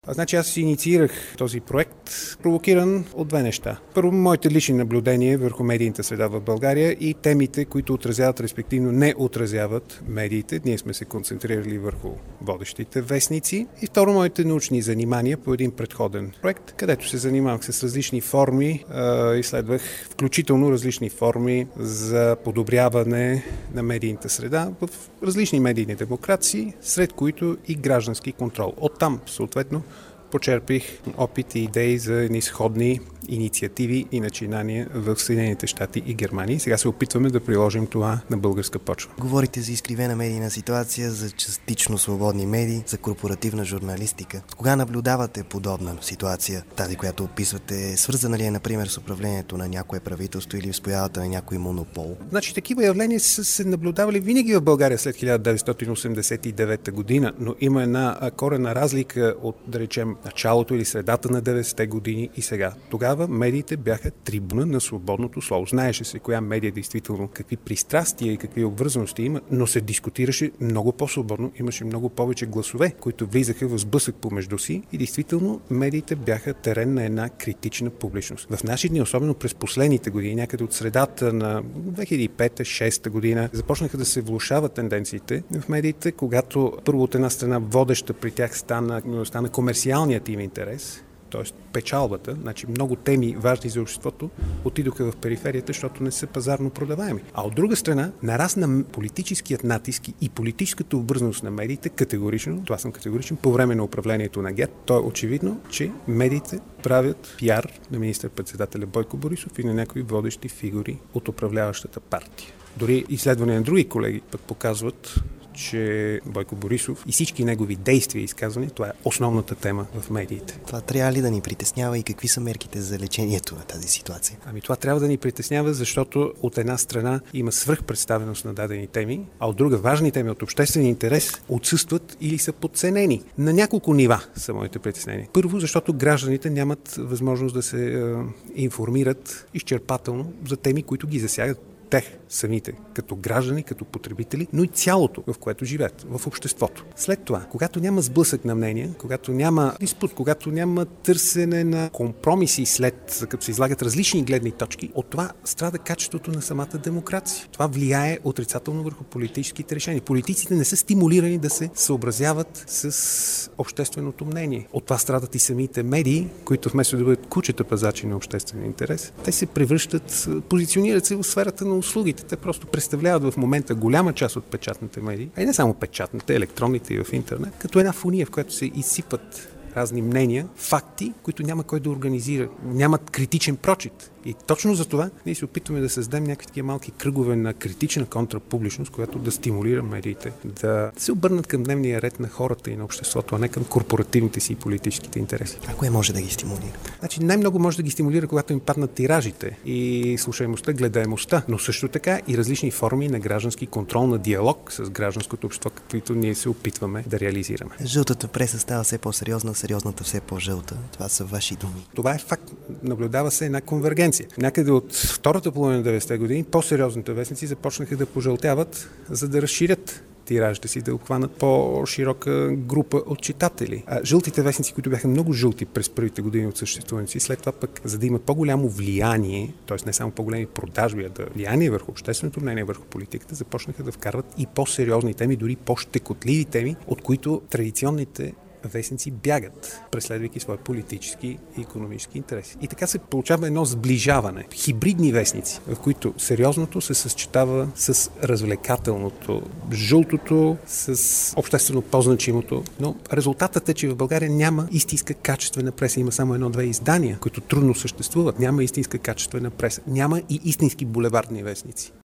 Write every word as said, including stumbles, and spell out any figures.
А, значи аз инициирах този проект, провокиран от две неща. Първо, моите лични наблюдения върху медийната среда в България и темите, които отразяват, респективно не отразяват медиите. Ние сме се концентрирали върху водещите вестници. И второ, моите научни занимания по един предходен проект, където се занимавах с различни форми, изследвах включително различни форми за подобряване на медийната среда в различни медийни демокрации, сред които и граждански контрол. Оттам, съответно, почерпих опит и идеи за едни сходни инициативи и начинания в Съединените щати и Германия. Сега се опитваме да приложим това на българска почва. Говорите за изкривена медийна ситуация, за частично свободни медии, за корпоративна журналистика. Кога наблюдавате подобна ситуация? Тази, която описвате, свързана ли е, например, с управлението на някое правителство или с появата на някой монопол? Значи, такива явления са се наблюдавали винаги в България след хиляда деветстотин осемдесет и девета година, но има една коренна разлика от, да речем, началото или средата на деветдесетте години и сега. Тогава медиите бяха трибуна на свободното слово. Знаеше се коя медия действително какви пристрастия и какви обвързаности има, но се дискутираше много по-свободно, имаше много повече гласове, които влизаха в сблъсък помежду си и действително медиите бяха терен на една критична публичност. В наши дни, особено през последните години, някъде от средата на две хиляди и пета шеста година, започнаха да се влошават тенденциите в медиите, когато първо от една страна водеща при тях стана, стана комерциалният им интерес, т.е. печалбата, значи много теми важни за обществото, отидоха в периферията, защото не са пазарно продаваеми. А от друга страна, нарасна политическият натиск и политическата обвързаност на медиите категорично, това съм категоричен, по време на управлението на ГЕРБ. То е очевидно, че медиите правят пиар на министър-председателя Бойко Борисов и на някои водещи фигури от управляващата партия. Дори изследвания на други колеги пък показват, че Бойко Борисов и всички негови действия и изказвания, това е основната тема в медиите. Това трябва ли да ни притеснява и какви са мерките за лечението на тази ситуация? Ами това трябва да ни притеснява, защото от една страна има свръхпредставеност на дадени теми, а от друга важни теми от обществен интерес отсъстват или са подценени. На няколко нива са моите притеснения. Първо, защото гражданите нямат възможност да се е, информират изчерпателно за теми, които ги засягат те самите, като граждани, като потребители, но и цялото, в което живеят, в обществото. След това, когато няма сблъсък на мнения, когато няма диспут, когато няма търсене на компромиси след, като се излагат различни гледни точки, от това страда качеството на самата демокрация. Това влияе отрицателно върху политическите решения. Политиците не са стимулирани да се съобразяват с общественото мнение. От това страдат и самите медии, които вместо да бъдат кучета пазачи на обществен интерес, те се превръщат, позиционират се в сферата на услугите. Те просто представляват в момента голяма част от печатните медии, а и не само печатните, електронните и в интернет, като една фуния, в която се изсипат разни мнения, факти, които няма кой да организира, нямат критичен прочит. И точно за това ние се опитваме да създадем някакви такива малки кръгове на критична контрапубличност, която да стимулира медиите да се обърнат към дневния ред на хората и на обществото, а не към корпоративните си и политическите интереси. А кое може да ги стимулира? Значи най-много може да ги стимулира, когато им паднат тиражите и слушаемостта, гледаемостта, но също така и различни форми на граждански контрол, на диалог с гражданското общество, каквито ние се опитваме да реализираме. Жълтата преса става все по-сериозна, сериозната все по-жълта. Това са ваши думи. Това е факт. Наблюдава се една конвергенция. Някъде от втората половина на деветдесетте години по-сериозните вестници започнаха да пожълтяват, за да разширят тиражите си, да обхванат по-широка група от читатели. А жълтите вестници, които бяха много жълти през първите години от съществуването си, след това пък, за да имат по-голямо влияние, т.е. не само по-големи продажби, а да влияние върху общественото мнение, върху политиката, започнаха да вкарват и по-сериозни теми, дори по-щекотливи теми, от които традиционните вестници бягат, преследвайки свои политически и икономически интереси. И така се получава едно сближаване. Хибридни вестници, в които сериозното се съчетава с развлекателното, жълтото с обществено по-значимото. Но резултатът е, че в България няма истинска качествена преса. Има само едно-две издания, които трудно съществуват. Няма истинска качествена преса. Няма и истински булевардни вестници.